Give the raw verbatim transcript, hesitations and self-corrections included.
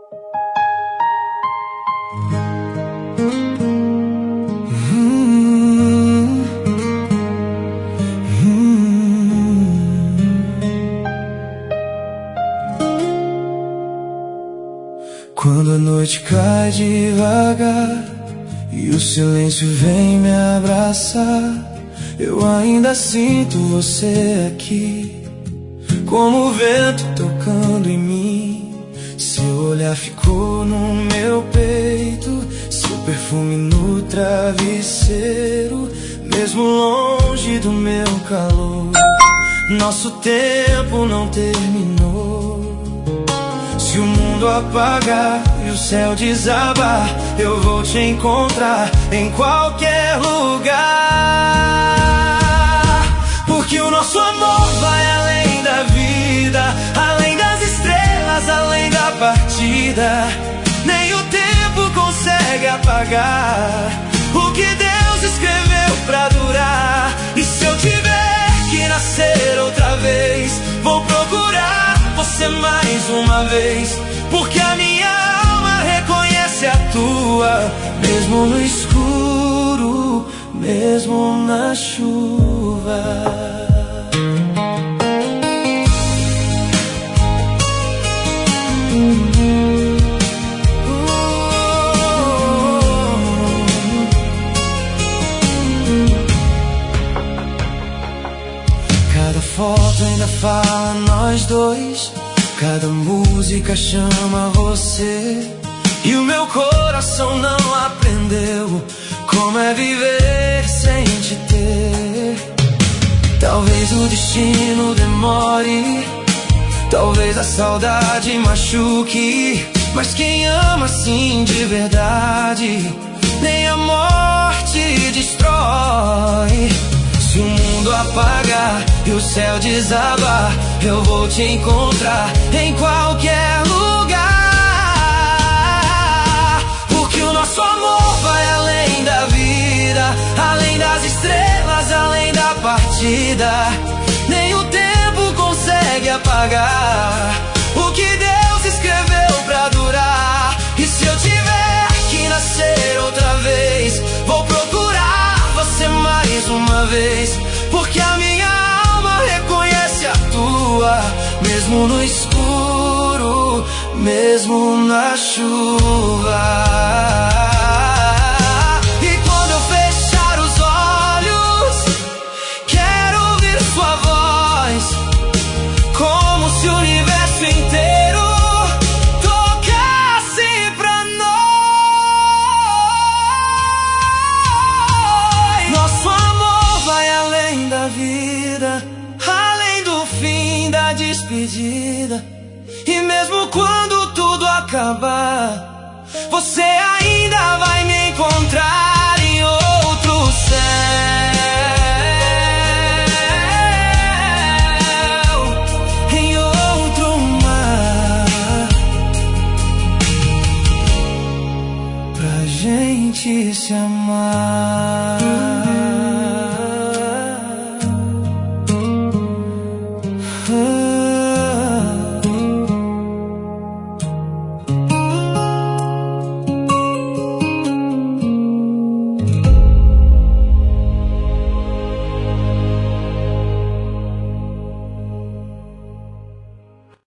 Quando a noite cai devagar e o silêncio vem me abraçar, eu ainda sinto você aqui, como o vento tocando em mim. Seu olhar ficou no meu peito, seu perfume no travesseiro, mesmo longe do meu calor. Nosso tempo não terminou. Se o mundo apagar e o céu desabar, eu vou te encontrar em qualquer lugar. Porque o nosso amor vai além da vida, além das estrelas, além da partida. Nem o tempo consegue apagar o que Deus escreveu pra durar. E se eu tiver que nascer outra vez, vou procurar você mais uma vez, porque a minha alma reconhece a tua, mesmo no escuro, mesmo na chuva. Cada foto ainda fala nós dois, cada música chama você, e o meu coração não aprendeu como é viver sem te ter. Talvez o destino demore, talvez a saudade machuque, mas quem ama assim de verdade, nem a morte destrói. Se o mundo apagar e o céu desabar, eu vou te encontrar em qualquer lugar. Porque o nosso amor vai além da vida, além das estrelas, além da partida. Nem o tempo consegue apagar o que Deus escreveu pra durar. E se eu tiver que nascer outra vez, vou procurar você mais uma vez, porque a minha alma reconhece a tua, mesmo no escuro, mesmo na chuva. E quando eu fechar os olhos, quero ouvir sua voz, como se o universo inteiro tocasse pra nós. Nosso amor vai além da vida, além do fim da despedida. E mesmo quando tudo acabar, você ainda vai me encontrar em outro céu, em outro mar, pra gente se amar.